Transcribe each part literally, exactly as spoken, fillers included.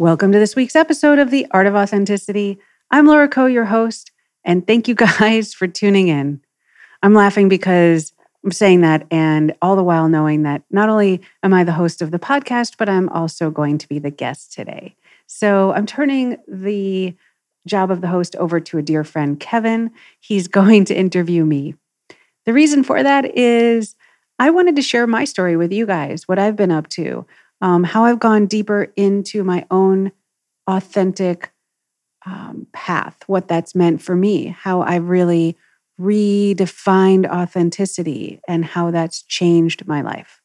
Welcome to this week's episode of The Art of Authenticity. I'm Laura Coe, your host, and thank you guys for tuning in. I'm laughing because I'm saying that and all the while knowing that not only am I the host of the podcast, but I'm also going to be the guest today. So I'm turning the job of the host over to a dear friend, Kevin. He's going to interview me. The reason for that is I wanted to share my story with you guys, what I've been up to, um, how I've gone deeper into my own authentic um, path, what that's meant for me, how I've really redefined authenticity and how that's changed my life.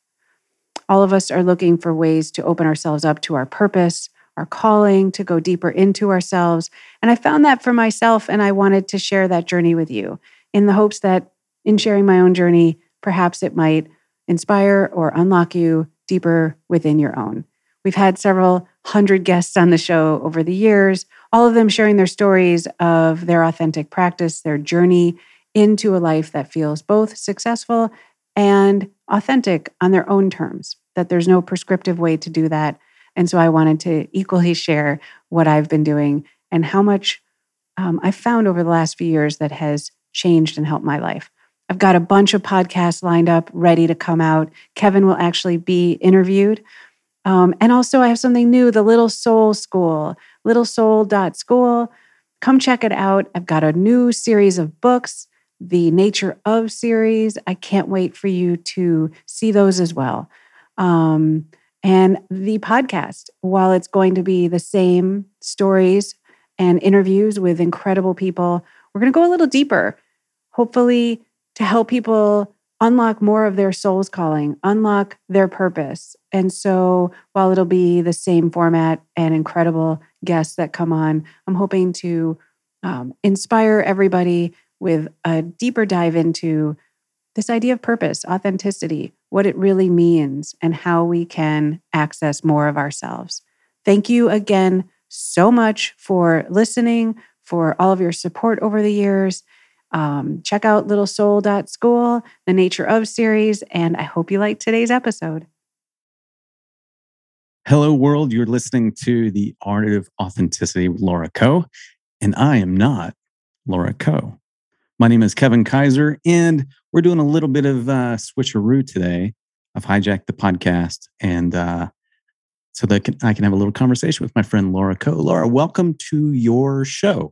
All of us are looking for ways to open ourselves up to our purpose, our calling, to go deeper into ourselves. And I found that for myself, and I wanted to share that journey with you in the hopes that in sharing my own journey, perhaps it might inspire or unlock you deeper within your own. We've had several hundred guests on the show over the years, all of them sharing their stories of their authentic practice, their journey into a life that feels both successful and authentic on their own terms, that there's no prescriptive way to do that. And so I wanted to equally share what I've been doing and how much um, I've found over the last few years that has changed and helped my life. I've got a bunch of podcasts lined up, ready to come out. Kevin will actually be interviewed. Um, and also I have something new, the Little Soul School, little soul dot school. Come check it out. I've got a new series of books, the Nature of series. I can't wait for you to see those as well. Um, and the podcast, while it's going to be the same stories and interviews with incredible people, we're going to go a little deeper, hopefully to help people unlock more of their soul's calling, unlock their purpose. And so while it'll be the same format and incredible guests that come on, I'm hoping to um, inspire everybody with a deeper dive into this idea of purpose, authenticity, what it really means, and how we can access more of ourselves. Thank you again so much for listening, for all of your support over the years. Um, check out little soul dot school, the Nature of series, and I hope you like today's episode. Hello, world. You're listening to The Art of Authenticity with Laura Coe, and I am not Laura Coe. My name is Kevin Kaiser, and we're doing a little bit of uh, switcheroo today. I've hijacked the podcast, and uh, so that can, I can have a little conversation with my friend Laura Coe. Laura, welcome to your show.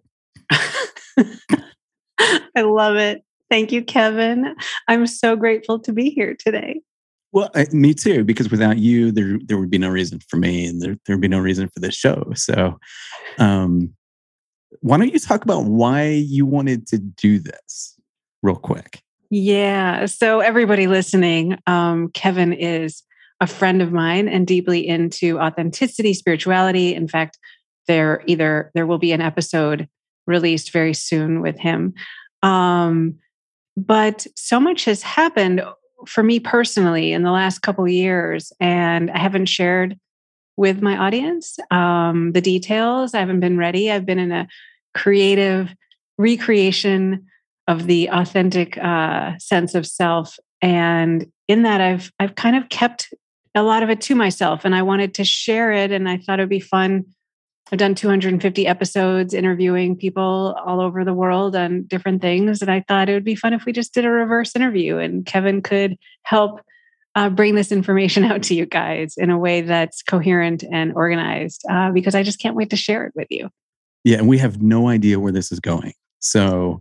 I love it. Thank you, Kevin. I'm so grateful to be here today. Well, I, me too, because without you, there there would be no reason for me, and there there would be no reason for this show. So, um, why don't you talk about why you wanted to do this real quick? Yeah. So everybody listening, um, Kevin is a friend of mine and deeply into authenticity, spirituality. In fact, there either there will be an episode released very soon with him. Um, but so much has happened for me personally in the last couple of years, and I haven't shared with my audience um, the details. I haven't been ready. I've been in a creative recreation of the authentic uh, sense of self, and in that, I've I've kind of kept a lot of it to myself, and I wanted to share it. And I thought it'd be fun. I've done two hundred fifty episodes interviewing people all over the world on different things. And I thought it would be fun if we just did a reverse interview and Kevin could help uh, bring this information out to you guys in a way that's coherent and organized, uh, because I just can't wait to share it with you. Yeah, and we have no idea where this is going. So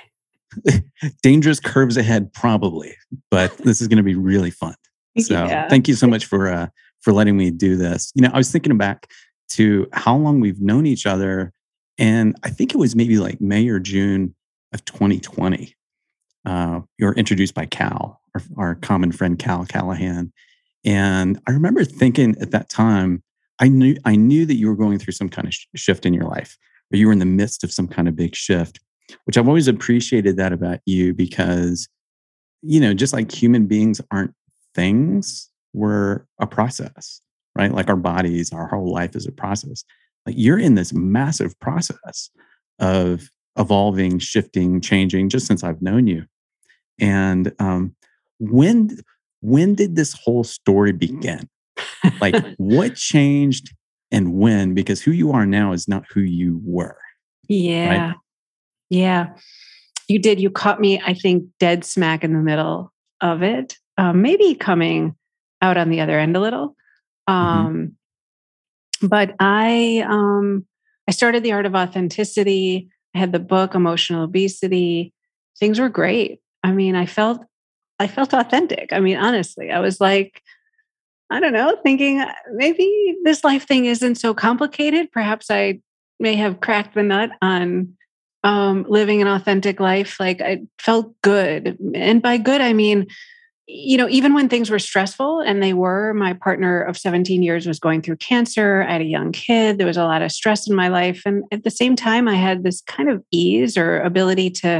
dangerous curves ahead, probably, but this is going to be really fun. So yeah. Thank you so much for uh, for letting me do this. You know, I was thinking back to how long we've known each other. And I think it was maybe like May or June of twenty twenty. Uh, you were introduced by Cal, our, our common friend, Cal Callahan. And I remember thinking at that time, I knew I knew that you were going through some kind of sh- shift in your life, or you were in the midst of some kind of big shift, which I've always appreciated that about you because, you know, just like human beings aren't things, we're a process. Right? Like our bodies, our whole life is a process. Like you're in this massive process of evolving, shifting, changing, just since I've known you. And um, when when did this whole story begin? Like what changed and when, because who you are now is not who you were. Yeah. Right? Yeah. You did. You caught me, I think, dead smack in the middle of it. Um, maybe coming out on the other end a little. Um, mm-hmm. But I, um, I started The Art of Authenticity. I had the book Emotional Obesity. Things were great. I mean, I felt, I felt authentic. I mean, honestly, I was like, I don't know, thinking maybe this life thing isn't so complicated. Perhaps I may have cracked the nut on um, living an authentic life. Like I felt good. And by good, I mean, you know, even when things were stressful, and they were, my partner of seventeen years was going through cancer. I had a young kid. There was a lot of stress in my life. And at the same time, I had this kind of ease or ability to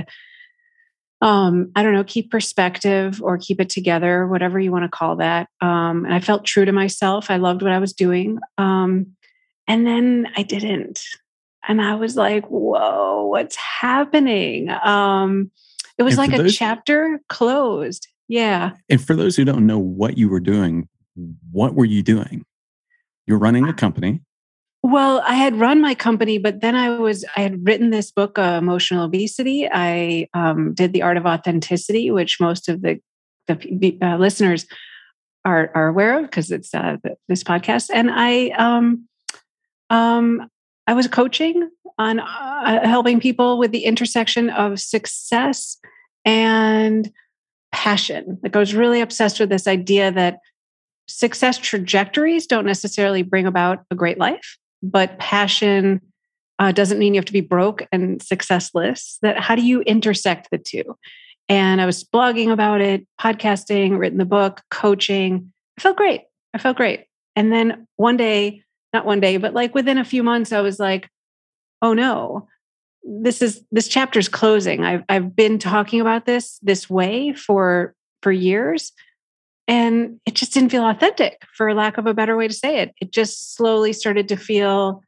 Um, I don't know, keep perspective or keep it together, whatever you want to call that. Um, and I felt true to myself. I loved what I was doing. Um, and then I didn't. And I was like, whoa, what's happening? Um, it was like a those, chapter closed. Yeah. And for those who don't know what you were doing, what were you doing? You're running a company. Well, I had run my company, but then I was, I had written this book, uh, Emotional Obesity. I um, did The Art of Authenticity, which most of the, the uh, listeners are, are aware of because it's uh, this podcast. And I, um, um, I was coaching on uh, helping people with the intersection of success and passion. Like I was really obsessed with this idea that success trajectories don't necessarily bring about a great life. But passion uh, doesn't mean you have to be broke and successless. That how do you intersect the two? And I was blogging about it, podcasting, written the book, coaching. I felt great. I felt great. And then one day, not one day, but like within a few months, I was like, oh no, this is this chapter's closing. I've I've been talking about this this way for for years. And it just didn't feel authentic, for lack of a better way to say it. It just slowly started to feel,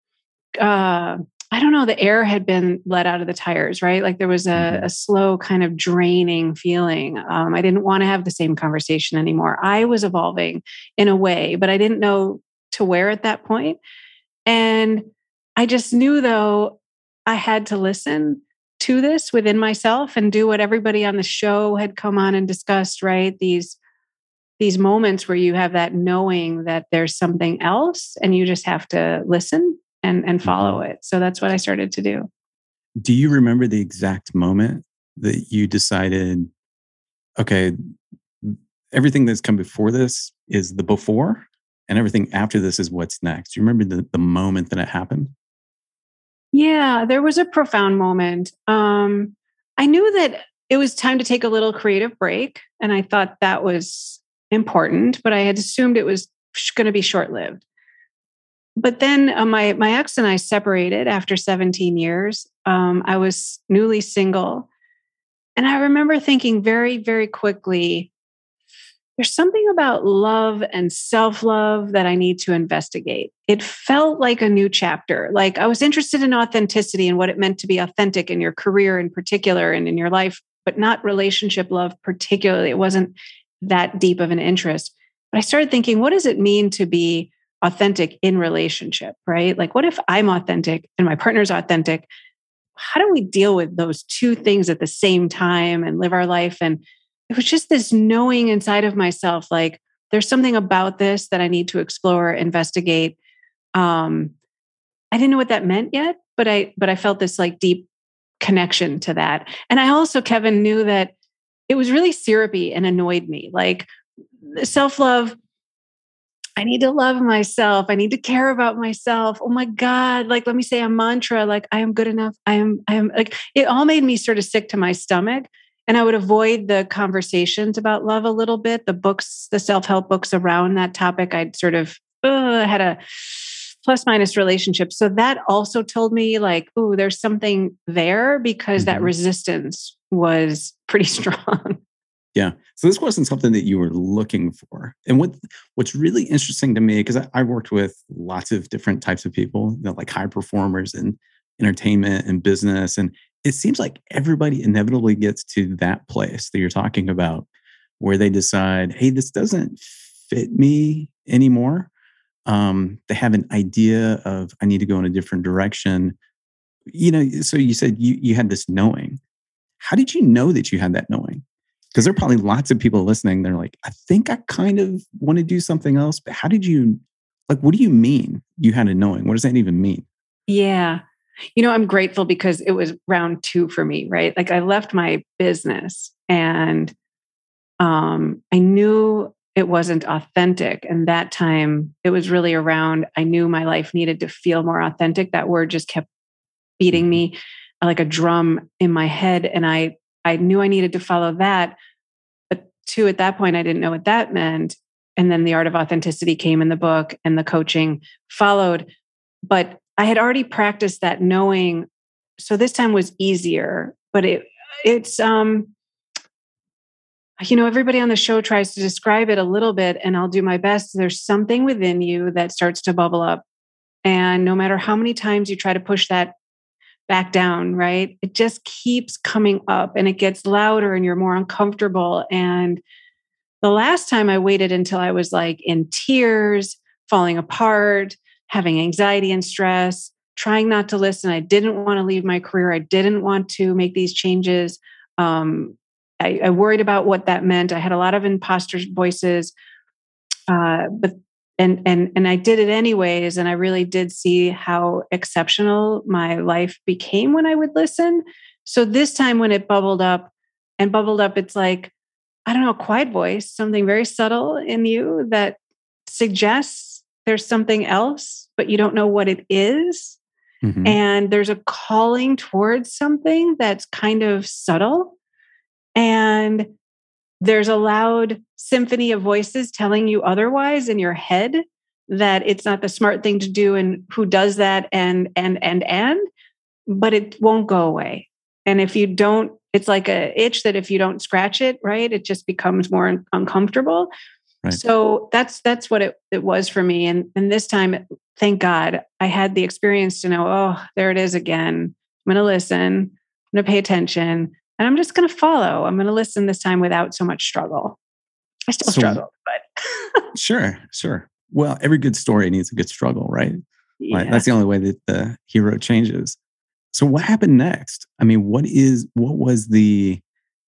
uh, I don't know, the air had been let out of the tires, right? Like there was a, mm-hmm. a slow kind of draining feeling. Um, I didn't want to have the same conversation anymore. I was evolving in a way, but I didn't know to where at that point. And I just knew, though, I had to listen to this within myself and do what everybody on the show had come on and discussed, right? These these moments where you have that knowing that there's something else and you just have to listen and, and follow it. So that's what I started to do. Do you remember the exact moment that you decided, okay, everything that's come before this is the before and everything after this is what's next? Do you remember the, the moment that it happened? Yeah, there was a profound moment. Um, I knew that it was time to take a little creative break. And I thought that was important, but I had assumed it was going to be short-lived. But then uh, my my ex and I separated after seventeen years. Um, I was newly single. And I remember thinking very, very quickly, there's something about love and self-love that I need to investigate. It felt like a new chapter. Like I was interested in authenticity and what it meant to be authentic in your career in particular and in your life, but not relationship love particularly. It wasn't that deep of an interest. But I started thinking, what does it mean to be authentic in relationship, right? Like, what if I'm authentic and my partner's authentic? How do we deal with those two things at the same time and live our life? And it was just this knowing inside of myself, like, there's something about this that I need to explore, investigate. Um, I didn't know what that meant yet, but I, but I felt this like deep connection to that. And I also, Kevin, knew that it was really syrupy and annoyed me. Like self-love, I need to love myself. I need to care about myself. Oh my God. Like, let me say a mantra, like, I am good enough. I am, I am like, it all made me sort of sick to my stomach. And I would avoid the conversations about love a little bit. The books, the self-help books around that topic, I'd sort of uh, had a plus minus relationship. So that also told me like, oh, there's something there because mm-hmm. that resistance was pretty strong. Yeah. So this wasn't something that you were looking for. And what what's really interesting to me, because I, I worked with lots of different types of people, you know, like high performers in entertainment and business. And it seems like everybody inevitably gets to that place that you're talking about where they decide, hey, this doesn't fit me anymore. Um, they have an idea of, I need to go in a different direction. You know, so you said you you had this knowing. How did you know that you had that knowing? Because there are probably lots of people listening. They're like, I think I kind of want to do something else. But how did you, like, what do you mean you had a knowing? What does that even mean? Yeah. You know, I'm grateful because it was round two for me, right? Like I left my business and um, I knew it wasn't authentic. And that time it was really around, I knew my life needed to feel more authentic. That word just kept beating me like a drum in my head. And I, I knew I needed to follow that. But two, at that point, I didn't know what that meant. And then the Art of Authenticity came in the book and the coaching followed. But I had already practiced that knowing. So this time was easier, but it, it's, um, you know, everybody on the show tries to describe it a little bit, and I'll do my best. There's something within you that starts to bubble up. And no matter how many times you try to push that back down, right? It just keeps coming up and it gets louder and you're more uncomfortable. And the last time I waited until I was like in tears, falling apart, having anxiety and stress, trying not to listen. I didn't want to leave my career. I didn't want to make these changes. Um, I, I worried about what that meant. I had a lot of imposter voices, uh, but And and and I did it anyways. And I really did see how exceptional my life became when I would listen. So this time when it bubbled up and bubbled up, it's like, I don't know, a quiet voice, something very subtle in you that suggests there's something else, but you don't know what it is. Mm-hmm. And there's a calling towards something that's kind of subtle. And there's a loud symphony of voices telling you otherwise in your head that it's not the smart thing to do and who does that and, and, and, and, but it won't go away. And if you don't, it's like a itch that if you don't scratch it, right, it just becomes more un- uncomfortable. Right. So that's, that's what it, it was for me. And, and this time, thank God I had the experience to know, oh, there it is again. I'm going to listen, I'm going to pay attention. And I'm just going to follow. I'm going to listen this time without so much struggle. I still so, struggle, but sure, sure. Well, every good story needs a good struggle, right? Yeah. Like, that's the only way that the hero changes. So, what happened next? I mean, what is what was the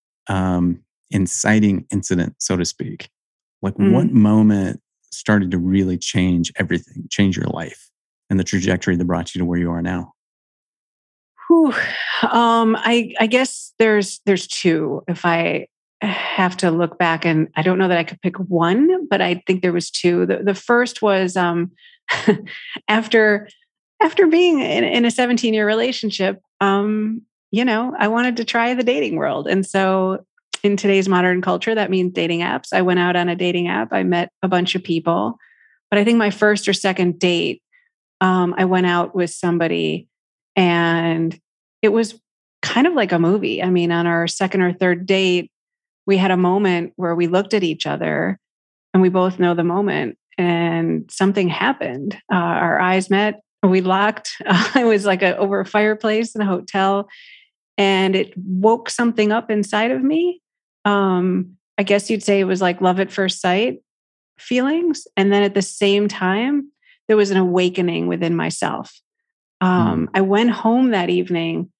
um, inciting incident, so to speak? Like, mm-hmm. what moment started to really change everything, change your life, and the trajectory that brought you to where you are now? Whew. Um, I, I guess there's there's two. If I have to look back, and I don't know that I could pick one, but I think there was two. The, the first was um, after after being in, in a seventeen year relationship. Um, you know, I wanted to try the dating world, and so in today's modern culture, that means dating apps. I went out on a dating app. I met a bunch of people, but I think my first or second date, um, I went out with somebody. And it was kind of like a movie. I mean, on our second or third date, we had a moment where we looked at each other and we both know the moment and something happened. Uh, our eyes met, we locked. Uh, it was like a, over a fireplace in a hotel and it woke something up inside of me. Um, I guess you'd say it was like love at first sight feelings. And then at the same time, there was an awakening within myself. Um, I went home that evening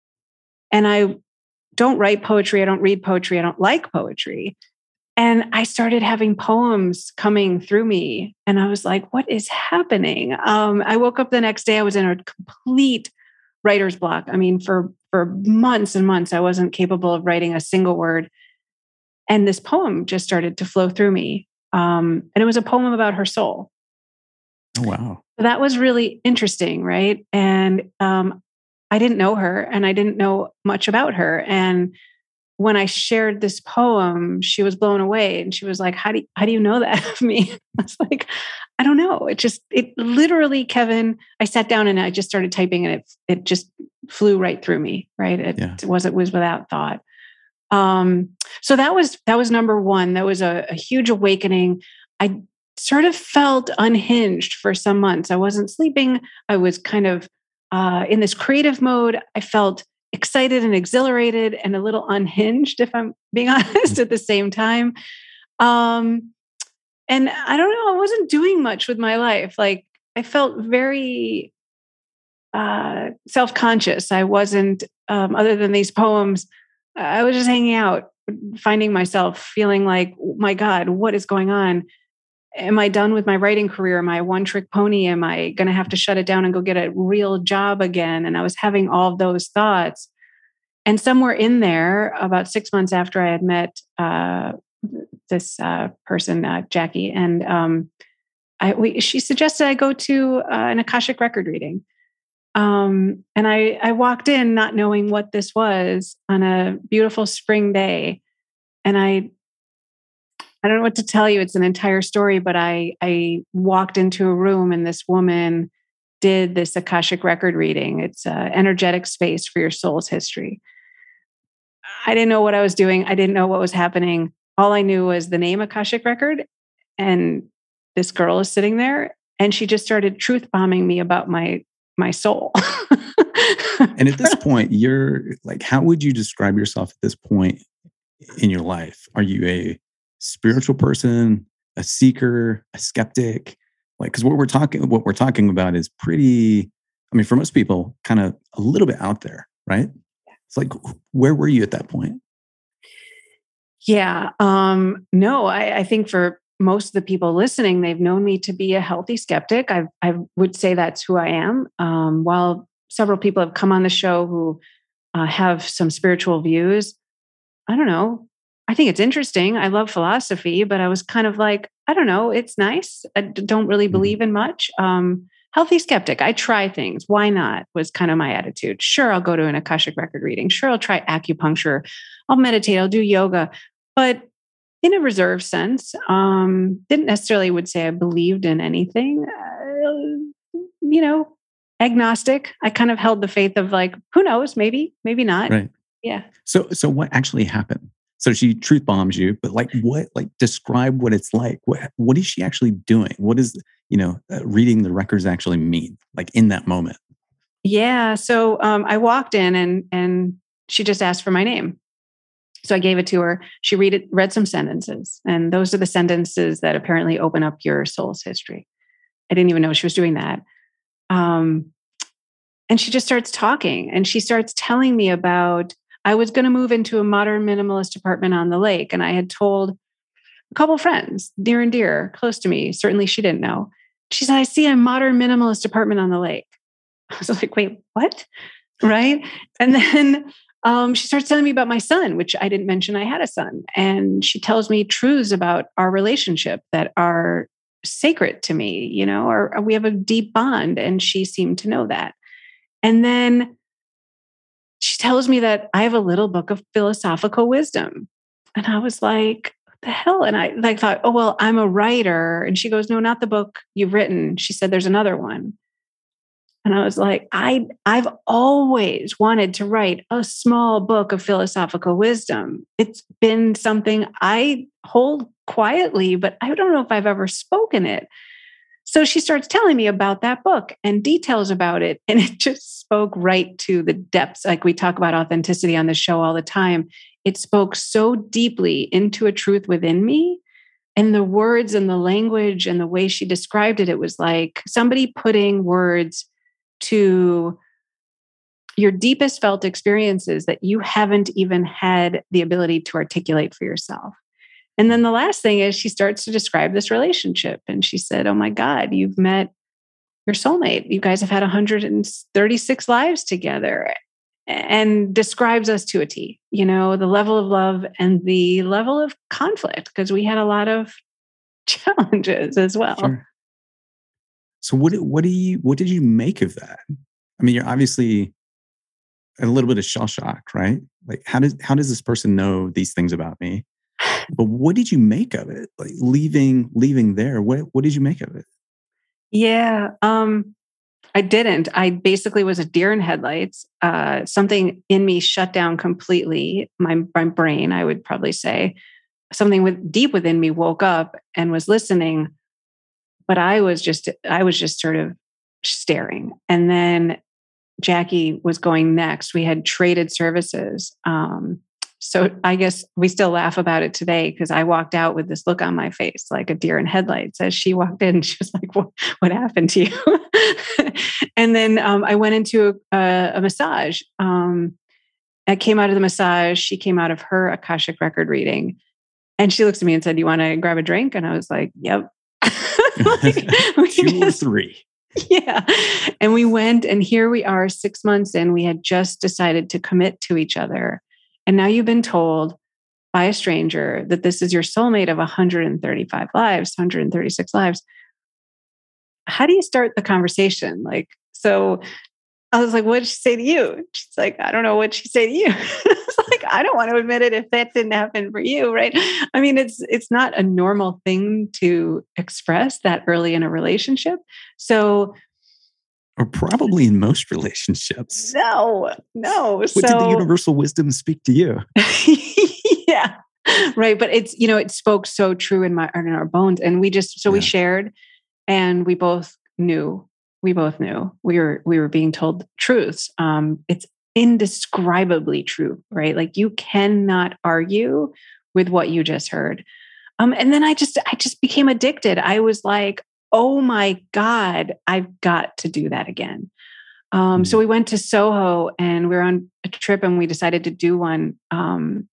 and I don't write poetry. I don't read poetry. I don't like poetry. And I started having poems coming through me. And I was like, what is happening? Um, I woke up the next day. I was in a complete writer's block. I mean, for, for months and months, I wasn't capable of writing a single word. And this poem just started to flow through me. Um, and it was a poem about her soul. Oh, wow. That was really interesting, right? And um, I didn't know her and I didn't know much about her. And when I shared this poem, she was blown away and she was like, how do you, how do you know that of me? I was like, I don't know. It just, it literally, Kevin, I sat down and I just started typing and it, it just flew right through me, right? It, yeah. it was, it was without thought. Um, so that was, that was number one. That was a, a huge awakening. I sort of felt unhinged for some months. I wasn't sleeping. I was kind of uh, in this creative mode. I felt excited and exhilarated and a little unhinged, if I'm being honest, at the same time. Um, and I don't know, I wasn't doing much with my life. Like I felt very uh, self-conscious. I wasn't, um, other than these poems, I was just hanging out, finding myself feeling like, oh my God, what is going on? Am I done with my writing career? Am I a one-trick pony? Am I going to have to shut it down and go get a real job again? And I was having all of those thoughts. And somewhere in there, about six months after I had met uh, this uh, person, uh, Jackie, and um, I, we, she suggested I go to uh, an Akashic record reading. Um, and I, I walked in not knowing what this was on a beautiful spring day. And I, I don't know what to tell you. It's an entire story, but I, I walked into a room and this woman did this Akashic record reading. It's an energetic space for your soul's history. I didn't know what I was doing. I didn't know what was happening. All I knew was the name Akashic record. And this girl is sitting there and she just started truth bombing me about my my soul. And at this point, you're like, how would you describe yourself at this point in your life? Are you a spiritual person, a seeker, a skeptic? Like, because what we're talking, what we're talking about is pretty, I mean, for most people, kind of a little bit out there, right? It's like, where were you at that point? Yeah. Um, no, I, I think for most of the people listening, they've known me to be a healthy skeptic. I, I would say that's who I am. Um, while several people have come on the show who uh, have some spiritual views, I don't know. I think it's interesting. I love philosophy, but I was kind of like, I don't know. It's nice. I don't really believe in much. Um, healthy skeptic. I try things. Why not? Was kind of my attitude. Sure, I'll go to an Akashic record reading. Sure, I'll try acupuncture. I'll meditate. I'll do yoga. But in a reserved sense, um, didn't necessarily would say I believed in anything. Uh, you know, agnostic. I kind of held the faith of like, who knows? Maybe, maybe not. Right. Yeah. So, so what actually happened? So she truth bombs you, but like what? Like describe what it's like. What What is she actually doing? What is you know uh, reading the records actually mean? Like in that moment. Yeah. So um, I walked in and and she just asked for my name. So I gave it to her. She read it, read some sentences, and those are the sentences that apparently open up your soul's history. I didn't even know she was doing that. Um, and she just starts talking, and she starts telling me about. I was going to move into a modern minimalist apartment on the lake, and I had told a couple friends, near and dear, close to me. Certainly, she didn't know. She said, "I see a modern minimalist apartment on the lake." I was like, "Wait, what?" Right? And then. Um, she starts telling me about my son, which I didn't mention I had a son. And she tells me truths about our relationship that are sacred to me, you know, or, or we have a deep bond. And she seemed to know that. And then she tells me that I have a little book of philosophical wisdom. And I was like, what the hell? And I like thought, oh, well, I'm a writer. And she goes, no, not the book you've written. She said, there's another one. And I was like, I, I've always wanted to write a small book of philosophical wisdom. It's been something I hold quietly, but I don't know if I've ever spoken it. So she starts telling me about that book and details about it. And it just spoke right to the depths. Like we talk about authenticity on the show all the time. It spoke so deeply into a truth within me. And the words and the language and the way she described it, it was like somebody putting words to your deepest felt experiences that you haven't even had the ability to articulate for yourself. And then the last thing is she starts to describe this relationship. And she said, oh my God, you've met your soulmate. You guys have had one hundred thirty-six lives together, and describes us to a T, you know, the level of love and the level of conflict, because we had a lot of challenges as well. Sure. So what, what do you, what did you make of that? I mean, you're obviously a little bit of shell shock, right? Like, how does, how does this person know these things about me? But what did you make of it? Like leaving, leaving there, what, what did you make of it? Yeah. Um, I didn't. I basically was a deer in headlights. Uh, something in me shut down completely. My, my brain, I would probably say, something with deep within me woke up and was listening. But I was just, I was just sort of staring. And then Jackie was going next. We had traded services. Um, so I guess we still laugh about it today because I walked out with this look on my face, like a deer in headlights. As she walked in, she was like, "What, what happened to you?" And then um, I went into a, a massage. Um, I came out of the massage. She came out of her Akashic record reading, and she looks at me and said, "You want to grab a drink?" And I was like, "Yep." Like, Two just, or three. Yeah. And we went, and here we are six months in. We had just decided to commit to each other. And now you've been told by a stranger that this is your soulmate of one hundred thirty-five lives, one hundred thirty-six lives. How do you start the conversation? Like, so I was like, what did she say to you? She's like, I don't know what she say to you. It's like, I don't want to admit it if that didn't happen for you, right? I mean, it's it's not a normal thing to express that early in a relationship. So, or probably in most relationships. No, no. What so, did the universal wisdom speak to you? Yeah, right. But it's, you know, it spoke so true in my in our bones, and we just so yeah. we shared, and we both knew. We both knew we were we were being told truths. Um, it's indescribably true, right? Like you cannot argue with what you just heard. Um, and then I just I just became addicted. I was like, oh my God, I've got to do that again. Um, mm-hmm. So we went to Soho, and we were on a trip, and we decided to do one. Um,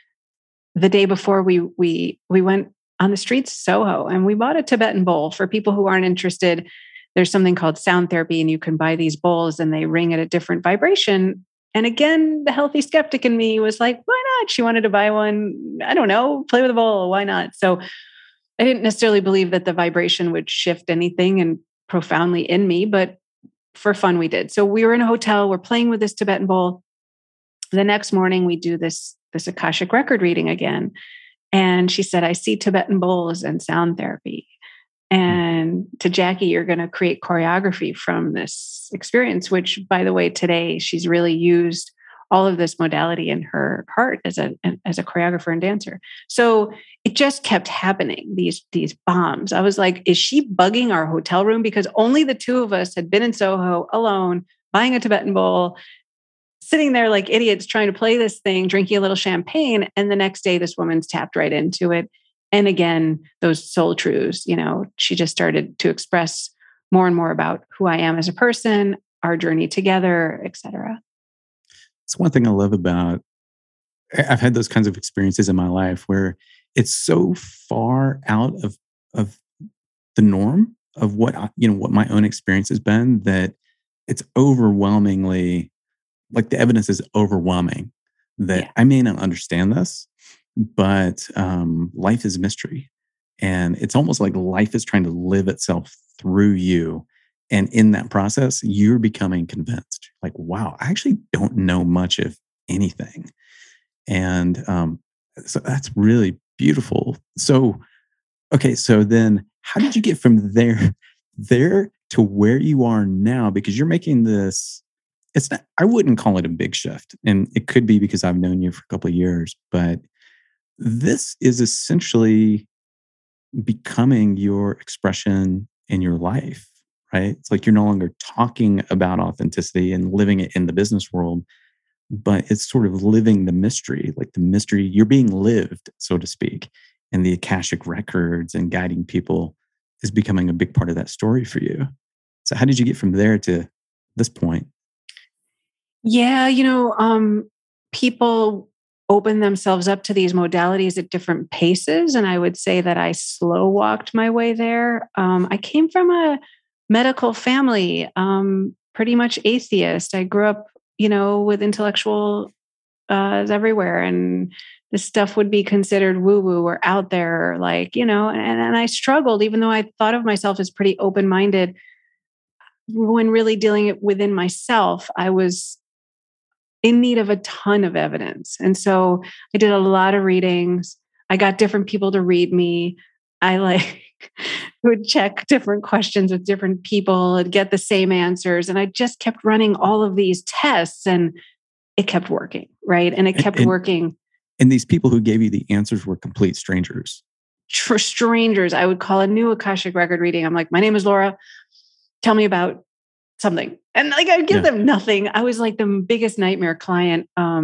the day before we we we went on the streets of Soho, and we bought a Tibetan bowl. For people who aren't interested, there's something called sound therapy, and you can buy these bowls and they ring at a different vibration. And again, the healthy skeptic in me was like, why not? She wanted to buy one. I don't know, play with a bowl. Why not? So I didn't necessarily believe that the vibration would shift anything and profoundly in me, but for fun, we did. So we were in a hotel, we're playing with this Tibetan bowl. The next morning we do this, this Akashic record reading again. And she said, I see Tibetan bowls and sound therapy. And to Jackie, you're going to create choreography from this experience, which, by the way, today she's really used all of this modality in her heart as a as a choreographer and dancer. So it just kept happening, these, these bombs. I was like, is she bugging our hotel room? Because only the two of us had been in Soho alone, buying a Tibetan bowl, sitting there like idiots trying to play this thing, drinking a little champagne. And the next day, this woman's tapped right into it. And again, those soul truths, you know, she just started to express more and more about who I am as a person, our journey together, et cetera. It's one thing I love about, I've had those kinds of experiences in my life where it's so far out of, of the norm of what, I, you know, what my own experience has been, that it's overwhelmingly, like the evidence is overwhelming that yeah. I may not understand this, but um, life is mystery. And it's almost like life is trying to live itself through you. And in that process, you're becoming convinced. Like, wow, I actually don't know much of anything. And um, so that's really beautiful. So, okay, so then how did you get from there, there to where you are now? Because you're making this, it's not, I wouldn't call it a big shift. And it could be because I've known you for a couple of years, but this is essentially becoming your expression in your life, right? It's like you're no longer talking about authenticity and living it in the business world, but it's sort of living the mystery, like the mystery, you're being lived, so to speak. And the Akashic records and guiding people is becoming a big part of that story for you. So how did you get from there to this point? Yeah, you know, um, people open themselves up to these modalities at different paces. And I would say that I slow walked my way there. Um, I came from a medical family, um, pretty much atheist. I grew up, you know, with intellectuals uh, everywhere. And this stuff would be considered woo-woo or out there, like, you know, and, and I struggled, even though I thought of myself as pretty open-minded. When really dealing it within myself, I was in need of a ton of evidence. And so I did a lot of readings. I got different people to read me. I like would check different questions with different people and get the same answers. And I just kept running all of these tests and it kept working, right? And it kept and, and, working. And these people who gave you the answers were complete strangers. For strangers, I would call a new Akashic record reading. I'm like, my name is Laura. Tell me about something. And like, I'd give yeah. them nothing. I was like the biggest nightmare client um,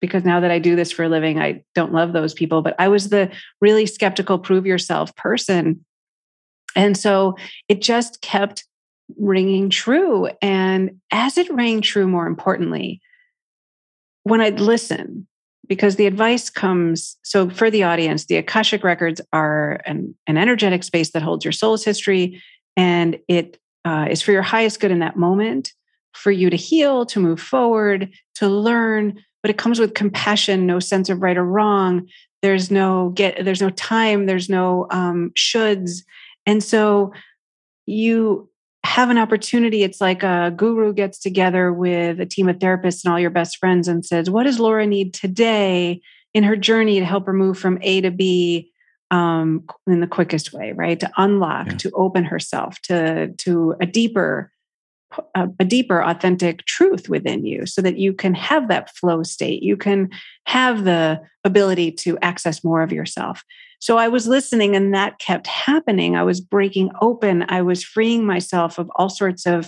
because now that I do this for a living, I don't love those people, but I was the really skeptical, prove yourself person. And so it just kept ringing true. And as it rang true, more importantly, when I'd listen, because the advice comes, so for the audience, the Akashic records are an, an energetic space that holds your soul's history, and it uh, is for your highest good in that moment, for you to heal, to move forward, to learn, but it comes with compassion, no sense of right or wrong. There's no get, there's no time, there's no um, shoulds. And so you have an opportunity. It's like a guru gets together with a team of therapists and all your best friends and says, what does Laura need today in her journey to help her move from A to B um, in the quickest way, right? To unlock, yeah. to open herself to, to a deeper, a, a deeper, authentic truth within you so that you can have that flow state. You can have the ability to access more of yourself. So I was listening and that kept happening. I was breaking open. I was freeing myself of all sorts of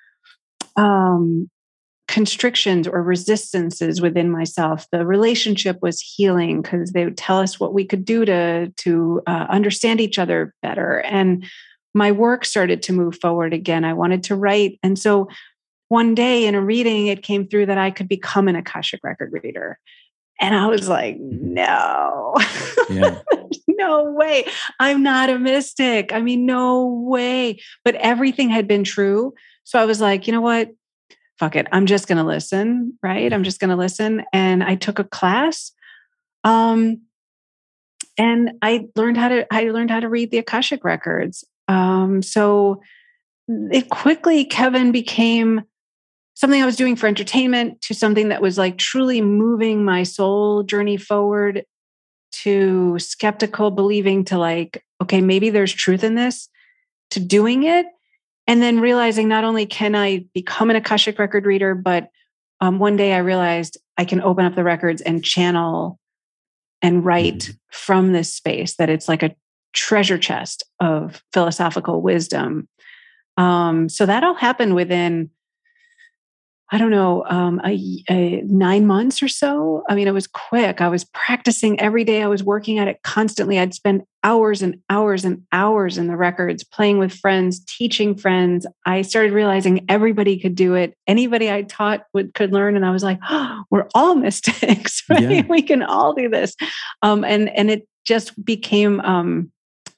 um, constrictions or resistances within myself. The relationship was healing because they would tell us what we could do to, to uh, understand each other better. And my work started to move forward again. I wanted to write. And so one day in a reading, it came through that I could become an Akashic record reader. And I was like, no, yeah. no way. I'm not a mystic. I mean, no way. But everything had been true. So I was like, you know what? Fuck it. I'm just going to listen, right? I'm just going to listen. And I took a class. Um, and I learned how to, I learned how to read the Akashic records. Um, so it quickly, Kevin, became something I was doing for entertainment to something that was like truly moving my soul journey forward, to skeptical believing, to like, okay, maybe there's truth in this, to doing it. And then realizing not only can I become an Akashic record reader, but um, one day I realized I can open up the records and channel and write mm-hmm. from this space, that it's like a treasure chest of philosophical wisdom. Um, so that all happened within, I don't know, um, a, a nine months or so. I mean, it was quick. I was practicing every day. I was working at it constantly. I'd spend hours and hours and hours in the records, playing with friends, teaching friends. I started realizing everybody could do it. Anybody I taught would could learn. And I was like, oh, we're all mystics, right? Yeah. We can all do this. Um, and, and it just became um,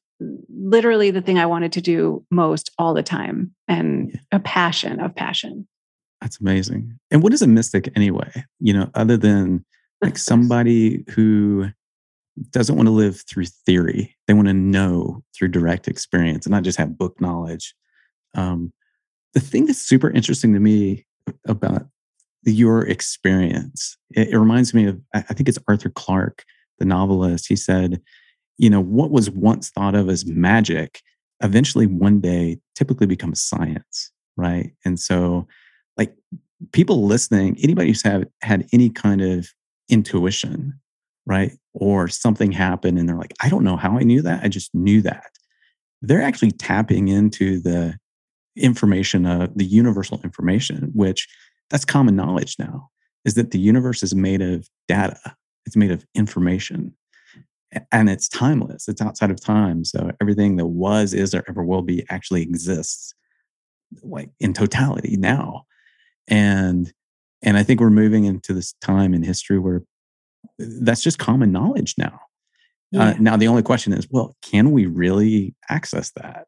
literally the thing I wanted to do most all the time, and yeah. a passion of passion. That's amazing. And what is a mystic anyway? You know, other than like somebody who doesn't want to live through theory. They want to know through direct experience and not just have book knowledge. Um, the thing that's super interesting to me about your experience, it, it reminds me of, I think it's Arthur Clarke, the novelist. He said, you know, what was once thought of as magic eventually one day typically becomes science, right? And so like people listening, anybody who's have, had any kind of intuition, right? Or something happened and they're like, I don't know how I knew that. I just knew that. They're actually tapping into the information, uh, the universal information, which that's common knowledge now, is that the universe is made of data. It's made of information and it's timeless. It's outside of time. So everything that was, is, or ever will be actually exists like in totality now. And, and I think we're moving into this time in history where that's just common knowledge now. Yeah. Uh, now, the only question is, well, can we really access that?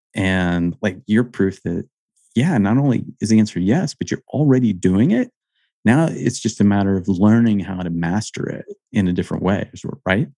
And like you're proof that, yeah, not only is the answer yes, but you're already doing it. Now it's just a matter of learning how to master it in a different way, right?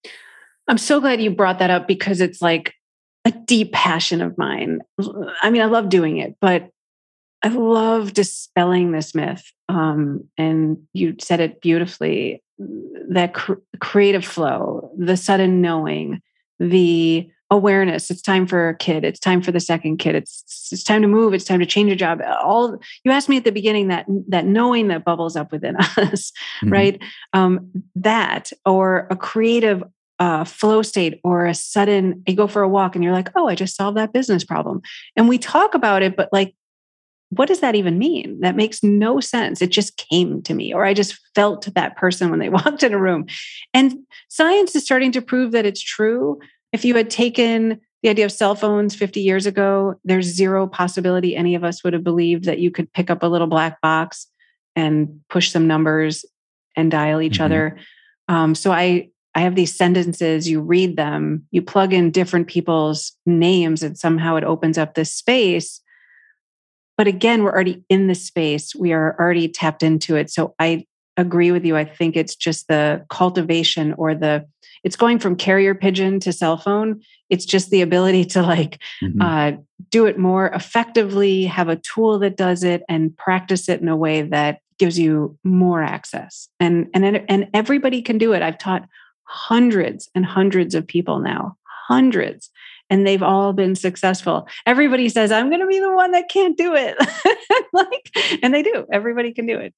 I'm so glad you brought that up because it's like a deep passion of mine. I mean, I love doing it, but I love dispelling this myth. Um, and you said it beautifully, that cr- creative flow, the sudden knowing, the awareness. It's time for a kid. It's time for the second kid. It's it's time to move. It's time to change a job. All you asked me at the beginning, that that knowing that bubbles up within us, mm-hmm. right? Um, that or a creative uh, flow state, or a sudden you go for a walk and you're like, oh, I just solved that business problem. And we talk about it, but like what does that even mean? That makes no sense. It just came to me, or I just felt that person when they walked in a room. And science is starting to prove that it's true. If you had taken the idea of cell phones fifty years ago, there's zero possibility any of us would have believed that you could pick up a little black box and push some numbers and dial each mm-hmm. other. Um, so I, I have these sentences, you read them, you plug in different people's names, and somehow it opens up this space. But again, we're already in the space. We are already tapped into it. So I agree with you. I think it's just the cultivation, or the, it's going from carrier pigeon to cell phone. It's just the ability to like mm-hmm. uh, do it more effectively, have a tool that does it, and practice it in a way that gives you more access. And, and, and everybody can do it. I've taught hundreds and hundreds of people now, hundreds, and they've all been successful. Everybody says, I'm going to be the one that can't do it. like, and they do. Everybody can do it.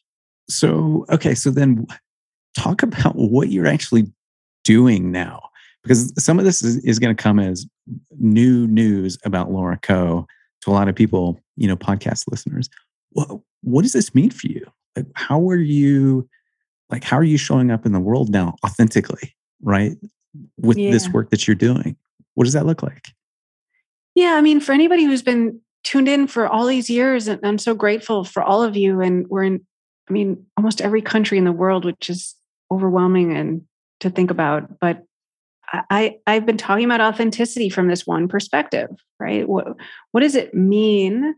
So, okay. So then talk about what you're actually doing now, because some of this is, is going to come as new news about Laura Coe to a lot of people, you know, podcast listeners. What, what does this mean for you? Like, how are you, like, how are you showing up in the world now authentically, right? With yeah. this work that you're doing? What does that look like? Yeah. I mean, for anybody who's been tuned in for all these years, and I'm so grateful for all of you. And we're in, I mean, almost every country in the world, which is overwhelming and to think about. But I, I've been talking about authenticity from this one perspective, right? What, what does it mean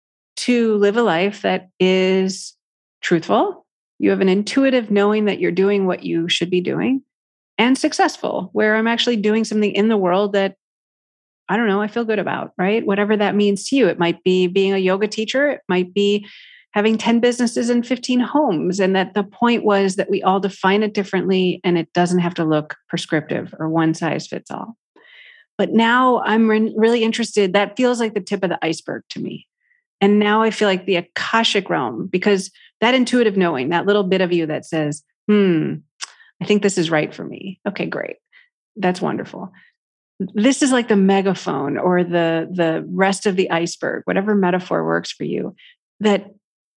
to live a life that is truthful? You have an intuitive knowing that you're doing what you should be doing, and successful, where I'm actually doing something in the world that, I don't know, I feel good about, right? Whatever that means to you. It might be being a yoga teacher. It might be having ten businesses and fifteen homes. And that the point was that we all define it differently, and it doesn't have to look prescriptive or one size fits all. But now I'm re- really interested. That feels like the tip of the iceberg to me. And now I feel like the Akashic realm, because that intuitive knowing, that little bit of you that says, hmm, I think this is right for me. Okay, great. That's wonderful. This is like the megaphone, or the, the rest of the iceberg, whatever metaphor works for you, that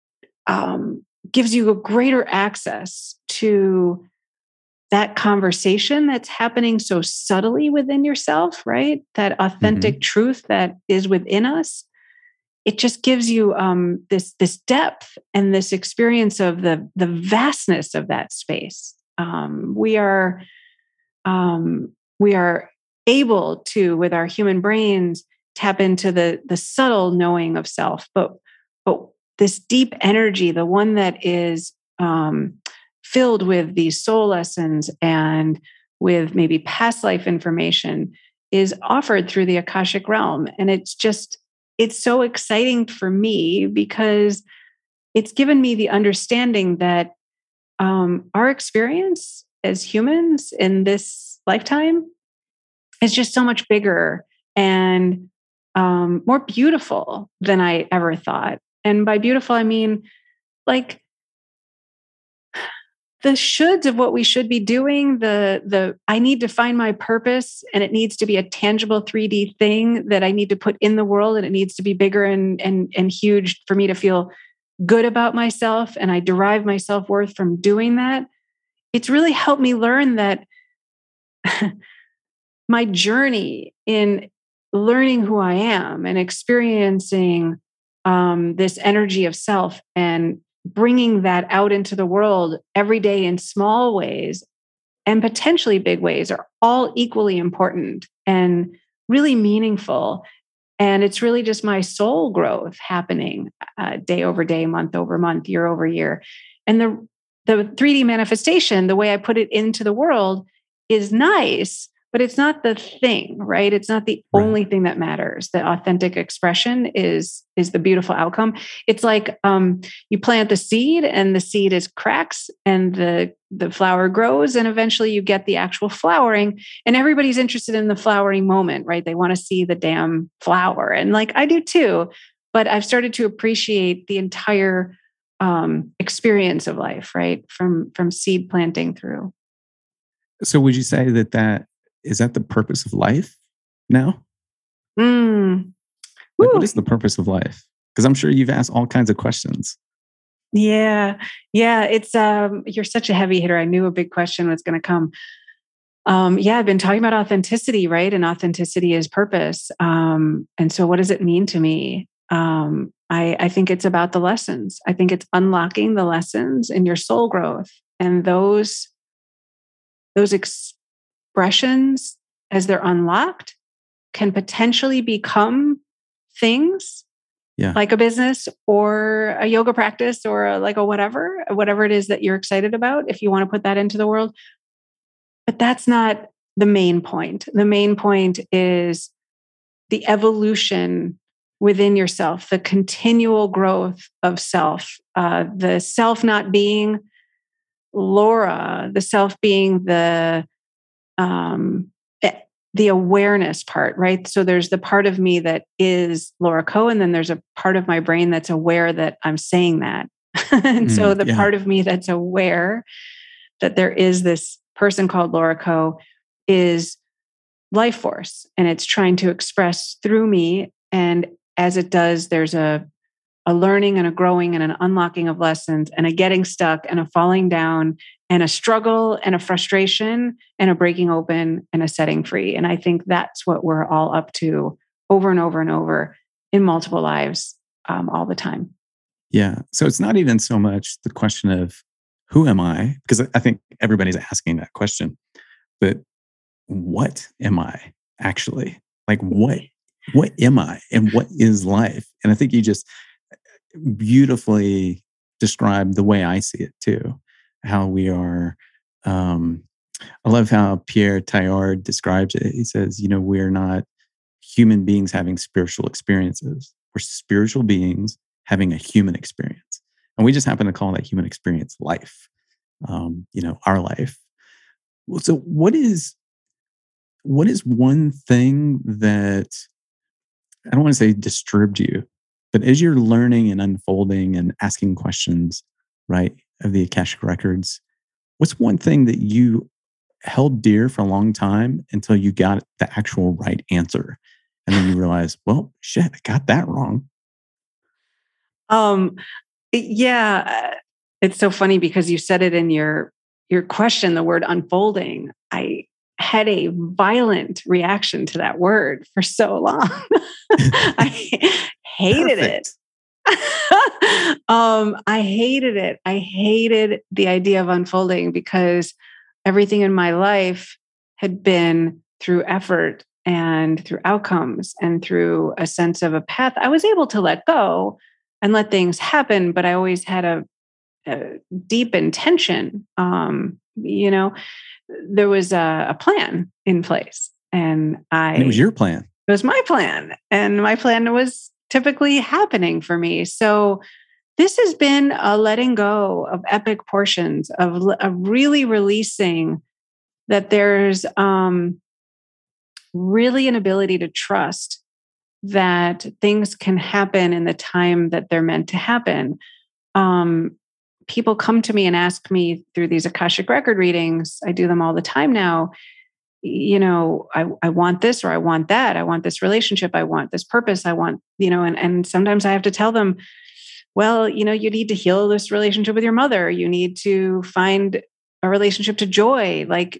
um, gives you a greater access to that conversation that's happening so subtly within yourself, right? That authentic mm-hmm. truth that is within us. It just gives you um, this, this depth and this experience of the, the vastness of that space. Um, we are, um, we are able to, with our human brains, tap into the, the subtle knowing of self, but, but this deep energy, the one that is um, filled with these soul lessons and with maybe past life information, is offered through the Akashic realm. And it's just, it's so exciting for me, because it's given me the understanding that um, our experience as humans in this lifetime is just so much bigger and um, more beautiful than I ever thought. And by beautiful, I mean like the shoulds of what we should be doing, the, the, I need to find my purpose, and it needs to be a tangible three D thing that I need to put in the world, and it needs to be bigger and, and, and huge for me to feel good about myself. And I derive my self-worth from doing that. It's really helped me learn that my journey in learning who I am and experiencing um, this energy of self and bringing that out into the world every day in small ways and potentially big ways are all equally important and really meaningful. And it's really just my soul growth happening uh, day over day, month over month, year over year. And the, the three D manifestation, the way I put it into the world, is nice, but it's not the thing, right? It's not the right. only thing that matters. The authentic expression is, is the beautiful outcome. It's like um, you plant the seed, and the seed is cracks, and the, the flower grows, and eventually you get the actual flowering. And everybody's interested in the flowering moment, right? They want to see the damn flower. And like I do too, but I've started to appreciate the entire um, experience of life, right? From, from seed planting through. So would you say that that, is that the purpose of life now? Mm. Like, what is the purpose of life? Because I'm sure you've asked all kinds of questions. Yeah. Yeah. It's, um, you're such a heavy hitter. I knew a big question was going to come. Um, yeah, I've been talking about authenticity, right? And authenticity is purpose. Um, and so what does it mean to me? Um, I, I think it's about the lessons. I think it's unlocking the lessons in your soul growth. And those, those expressions, as they're unlocked, can potentially become things yeah. like a business or a yoga practice or a, like a whatever, whatever it is that you're excited about, if you want to put that into the world. But that's not the main point. The main point is the evolution within yourself, the continual growth of self, uh, the self not being Laura, the self being the um, the awareness part, right? So there's the part of me that is Laura Coe, and then there's a part of my brain that's aware that I'm saying that. and mm, so the yeah. part of me that's aware that there is this person called Laura Coe is life force, and it's trying to express through me. And as it does, there's a, a learning and a growing and an unlocking of lessons and a getting stuck and a falling down and a struggle and a frustration and a breaking open and a setting free. And I think that's what we're all up to over and over and over in multiple lives um, all the time. Yeah. So it's not even so much the question of who am I? Because I think everybody's asking that question, but what am I actually? Like what, what am I and what is life? And I think you just beautifully described the way I see it too. How we are, um, I love how Pierre Teilhard describes it. He says, you know, we're not human beings having spiritual experiences. We're spiritual beings having a human experience. And we just happen to call that human experience life, um, you know, our life. So what is, what is one thing that, I don't want to say disturbed you, but as you're learning and unfolding and asking questions, right, of the Akashic Records, what's one thing that you held dear for a long time until you got the actual right answer? And then you realize, well, shit, I got that wrong. Um, yeah, it's so funny because you said it in your, your question, the word unfolding. I had a violent reaction to that word for so long. I hated Perfect. it. um, I hated it. I hated the idea of unfolding because everything in my life had been through effort and through outcomes and through a sense of a path. I was able to let go and let things happen, but I always had a, a deep intention. Um, you know, there was a, a plan in place, and I. And it was your plan. It was my plan, and my plan was typically happening for me. So this has been a letting go of epic portions of, of really releasing that there's um, really an ability to trust that things can happen in the time that they're meant to happen. Um, people come to me and ask me through these Akashic record readings. I do them all the time now. You know, I, I want this or I want that. I want this relationship. I want this purpose. I want, you know, and, and sometimes I have to tell them, well, you know, you need to heal this relationship with your mother. You need to find a relationship to joy. Like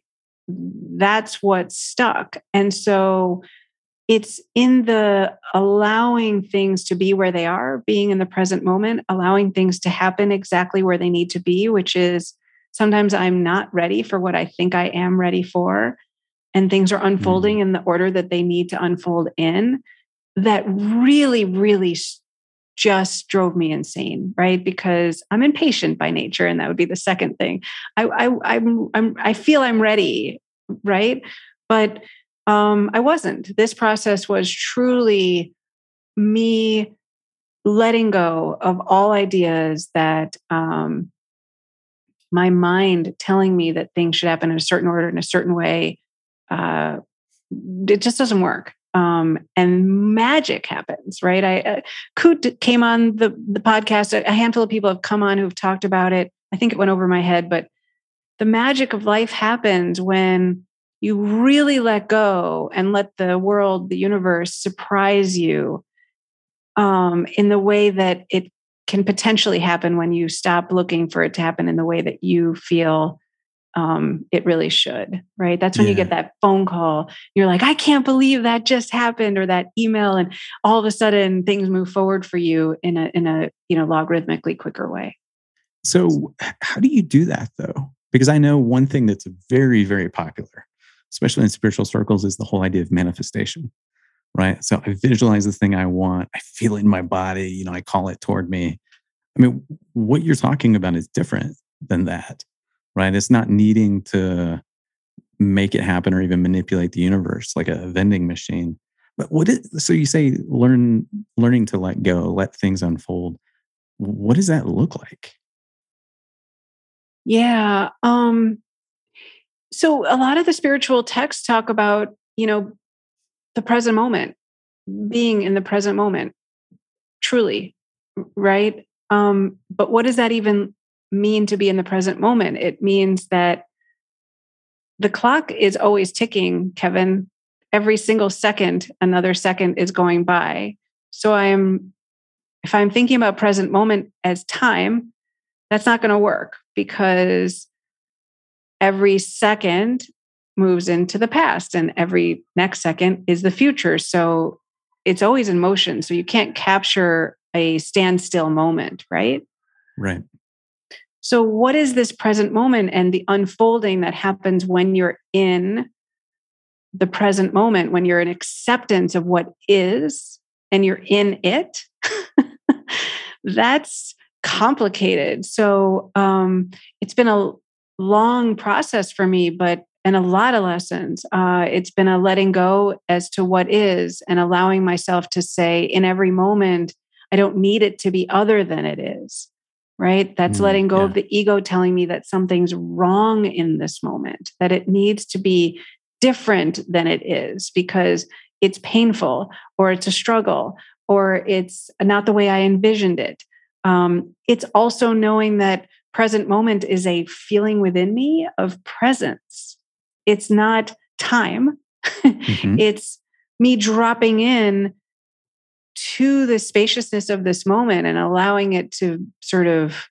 that's what's stuck. And so it's in the allowing things to be where they are, being in the present moment, allowing things to happen exactly where they need to be, which is sometimes I'm not ready for what I think I am ready for. And things are unfolding mm. in the order that they need to unfold in. That really, really just drove me insane, right? Because I'm impatient by nature, and that would be the second thing. I, I, I'm, I'm, I feel I'm ready, right? But um, I wasn't. This process was truly me letting go of all ideas that um, my mind telling me that things should happen in a certain order, in a certain way. Uh, it just doesn't work. Um, and magic happens, right? I, uh, Kut came on the, the podcast. A handful of people have come on who've talked about it. I think it went over my head, but the magic of life happens when you really let go and let the world, the universe surprise you um, in the way that it can potentially happen when you stop looking for it to happen in the way that you feel um, it really should, right? That's when yeah. you get that phone call. You're like, I can't believe that just happened, or that email, and all of a sudden things move forward for you in a in a you know logarithmically quicker way. So, how do you do that though? Because I know one thing that's very, very popular, especially in spiritual circles, is the whole idea of manifestation, right? So I visualize the thing I want. I feel it in my body. You know, I call it toward me. I mean, what you're talking about is different than that, right? It's not needing to make it happen or even manipulate the universe like a vending machine. But what is, so you say learn, learning to let go, let things unfold. What does that look like? Yeah. Um, so a lot of the spiritual texts talk about, you know, the present moment, being in the present moment, truly, right? Um, but what does that even mean to be in the present moment? It means that the clock is always ticking, Kevin. Every single second, another second is going by. So I'm, if I'm thinking about present moment as time, that's not going to work, because every second moves into the past and every next second is the future. So it's always in motion. So you can't capture a standstill moment, right? Right. So what is this present moment and the unfolding that happens when you're in the present moment, when you're in acceptance of what is and you're in it? That's complicated. So um, it's been a long process for me, but and a lot of lessons. Uh, it's been a letting go as to what is, and allowing myself to say in every moment, I don't need it to be other than it is, right? That's mm, letting go yeah. of the ego telling me that something's wrong in this moment, that it needs to be different than it is because it's painful, or it's a struggle, or it's not the way I envisioned it. Um, it's also knowing that present moment is a feeling within me of presence. It's not time. Mm-hmm. It's me dropping in to the spaciousness of this moment and allowing it to sort of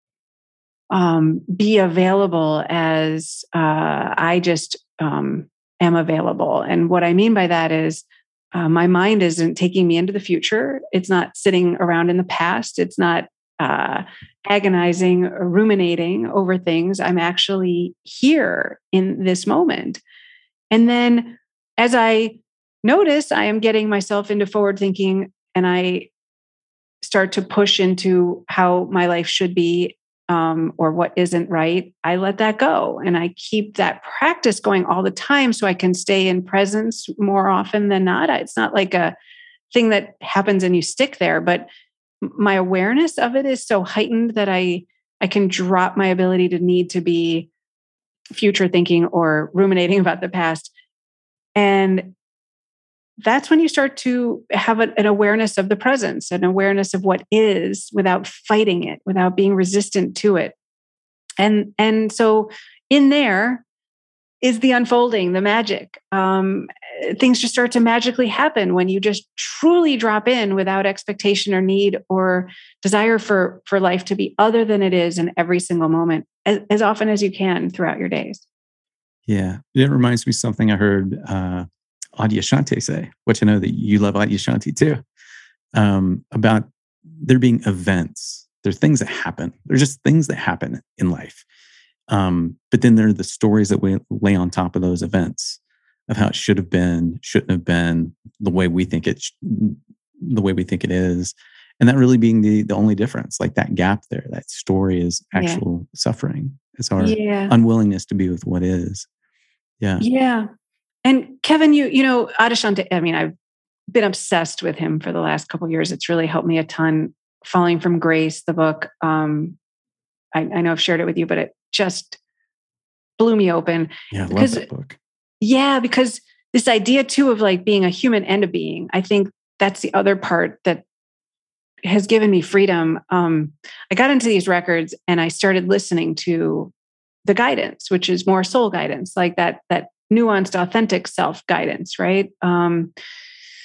um, be available as uh, I just um, am available. And what I mean by that is uh, my mind isn't taking me into the future. It's not sitting around in the past. It's not uh, agonizing or ruminating over things. I'm actually here in this moment. And then as I notice I am getting myself into forward thinking, and I start to push into how my life should be um, or what isn't right, I let that go. And I keep that practice going all the time so I can stay in presence more often than not. It's not like a thing that happens and you stick there, but my awareness of it is so heightened that I, I can drop my ability to need to be future thinking or ruminating about the past. And that's when you start to have a, an awareness of the presence, an awareness of what is without fighting it, without being resistant to it. And, and so in there is the unfolding, the magic. Um, things just start to magically happen when you just truly drop in without expectation or need or desire for, for life to be other than it is in every single moment, as, as often as you can throughout your days. Yeah. It reminds me of something I heard uh, Adyashanti say, which I know that you love Adyashanti too, um, about there being events. There are things that happen. They're just things that happen in life. Um, but then there are the stories that we lay on top of those events of how it should have been, shouldn't have been, the way we think it, sh- the way we think it is, and that really being the the only difference. Like that gap there, that story is actual yeah. suffering. It's our yeah. unwillingness to be with what is. Yeah, yeah. And Kevin, you you know Adyashanti. I mean, I've been obsessed with him for the last couple of years. It's really helped me a ton. Falling from Grace, the book. Um, I, I know I've shared it with you, but it just blew me open. Yeah, I because, love that book. Yeah, because this idea too of like being a human and a being, I think that's the other part that has given me freedom. Um, I got into these records and I started listening to the guidance, which is more soul guidance, like that, that nuanced, authentic self guidance, right? Um,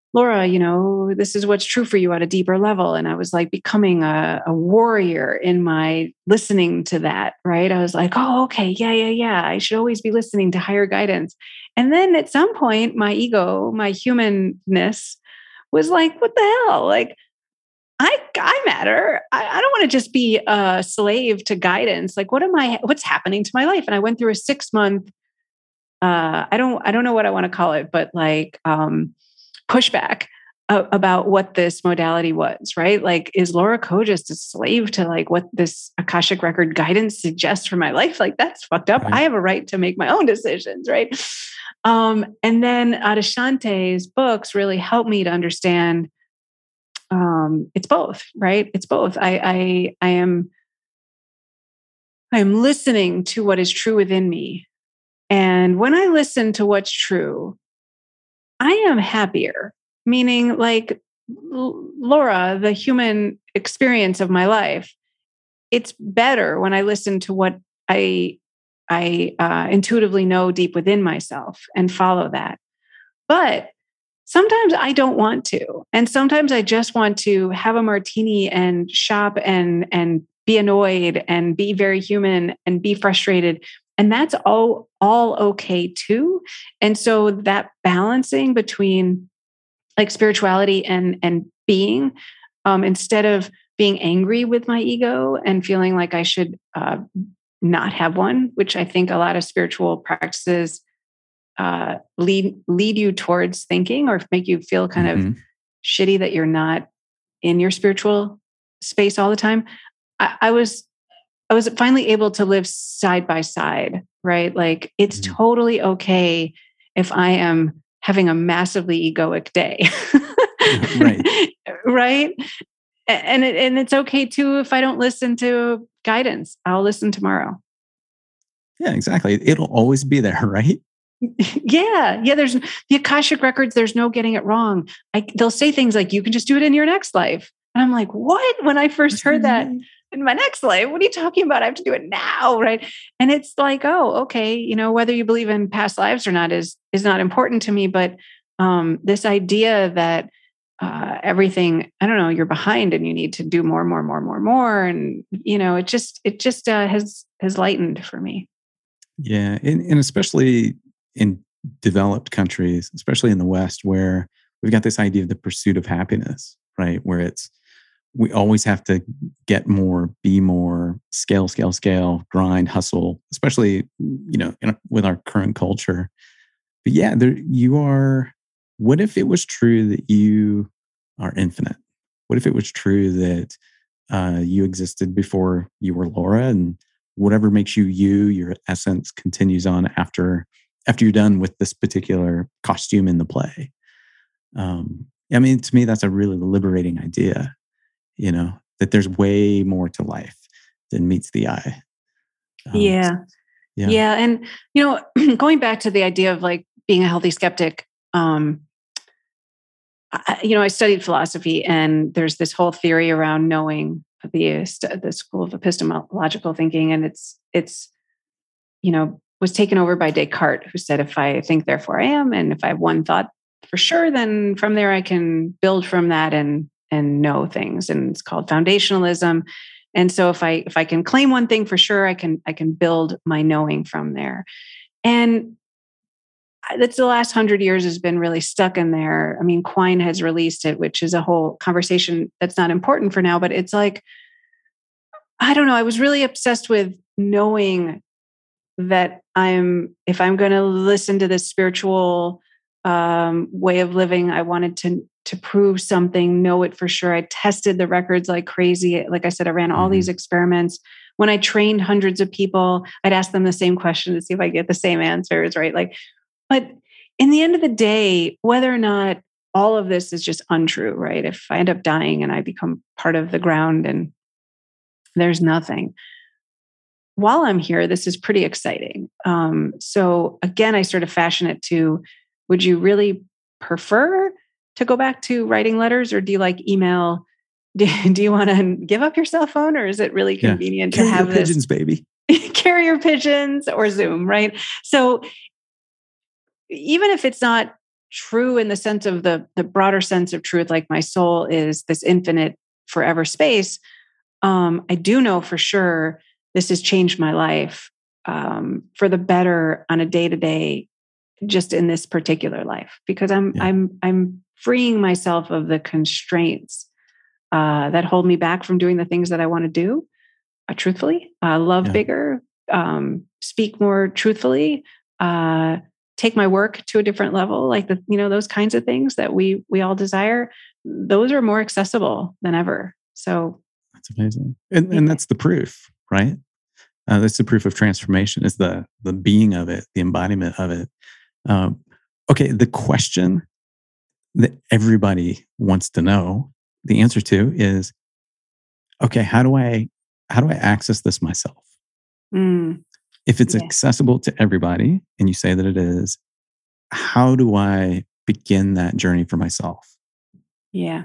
Laura, you know, this is what's true for you at a deeper level. And I was like becoming a, a warrior in my listening to that, right? I was like, oh, okay, yeah, yeah, yeah. I should always be listening to higher guidance. And then at some point, my ego, my humanness was like, what the hell? Like, I, I matter. I, I don't want to just be a slave to guidance. Like, what am I, what's happening to my life? And I went through a six month, uh, I don't, I don't know what I want to call it, but like, um, pushback uh, about what this modality was, right? Like, is Laura Coe just a slave to like what this Akashic record guidance suggests for my life? Like, that's fucked up. Right. I have a right to make my own decisions, right? Um, and then Adyashante's books really helped me to understand um, it's both, right? It's both. I, I, I am, I am listening to what is true within me. And when I listen to what's true, I am happier, meaning like Laura, the human experience of my life, it's better when I listen to what I, I uh, intuitively know deep within myself and follow that. But sometimes I don't want to. And sometimes I just want to have a martini and shop and, and be annoyed and be very human and be frustrated. And that's all, all okay too. And so that balancing between like spirituality and, and being, um, instead of being angry with my ego and feeling like I should uh, not have one, which I think a lot of spiritual practices uh, lead, lead you towards thinking or make you feel kind mm-hmm. of shitty that you're not in your spiritual space all the time. I, I was I was finally able to live side by side, right? Like it's mm-hmm. totally okay if I am having a massively egoic day, right? Right? And it, and it's okay too if I don't listen to guidance. I'll listen tomorrow. Yeah, exactly. It'll always be there, right? Yeah, yeah. There's the Akashic records. There's no getting it wrong. I, they'll say things like, "You can just do it in your next life," and I'm like, "What?" When I first heard that. In my next life, what are you talking about? I have to do it now, right? And it's like, oh, okay, you know, whether you believe in past lives or not is is not important to me. But um, this idea that uh, everything, I don't know, you're behind and you need to do more, more, more, more, more, and you know, it just it just uh, has has lightened for me. Yeah, and, and especially in developed countries, especially in the West, where we've got this idea of the pursuit of happiness, right? Where it's we always have to get more, be more, scale, scale, scale, grind, hustle, especially, you know, in, with our current culture. But yeah, there you are. What if it was true that you are infinite? What if it was true that uh, you existed before you were Laura, and whatever makes you you, your essence continues on after after you're done with this particular costume in the play? Um, I mean, to me, that's a really liberating idea. You know, that there's way more to life than meets the eye. Um, yeah. yeah. Yeah. And, you know, going back to the idea of like being a healthy skeptic, um, I, you know, I studied philosophy and there's this whole theory around knowing the, the school of epistemological thinking. And it's, it's, you know, was taken over by Descartes, who said, if I think, therefore I am. And if I have one thought for sure, then from there I can build from that and and know things. And it's called foundationalism. And so if I if I can claim one thing for sure, I can I can build my knowing from there. And that's the last hundred years has been really stuck in there. I mean, Quine has released it, which is a whole conversation that's not important for now, but it's like, I don't know. I was really obsessed with knowing that I'm, if I'm going to listen to this spiritual um, way of living, I wanted to to prove something, know it for sure. I tested the records like crazy. Like I said, I ran all mm-hmm. these experiments. When I trained hundreds of people, I'd ask them the same question to see if I get the same answers, right? Like, but in the end of the day, whether or not all of this is just untrue, right? If I end up dying and I become part of the ground and there's nothing, while I'm here, this is pretty exciting. Um, so again, I sort of fashion it to, would you really prefer to go back to writing letters, or do you like email? Do, do you want to give up your cell phone, or is it really convenient yeah. to have pigeons, this baby? Carrier pigeons or Zoom, right? So even if it's not true in the sense of the, the broader sense of truth, like my soul is this infinite forever space. Um, I do know for sure this has changed my life um, for the better on a day-to-day, just in this particular life, because I'm yeah. I'm I'm freeing myself of the constraints uh, that hold me back from doing the things that I want to do. Uh, truthfully, uh, love yeah. bigger, um, speak more truthfully, uh, take my work to a different level, like the you know those kinds of things that we we all desire. Those are more accessible than ever. So that's amazing, and and that's the proof, right? Uh, that's the proof of transformation. Is the the being of it, the embodiment of it. Um, okay, the question that everybody wants to know the answer to is, okay, how do I how do I access this myself? Mm, if it's yeah. accessible to everybody, and you say that it is, how do I begin that journey for myself? Yeah.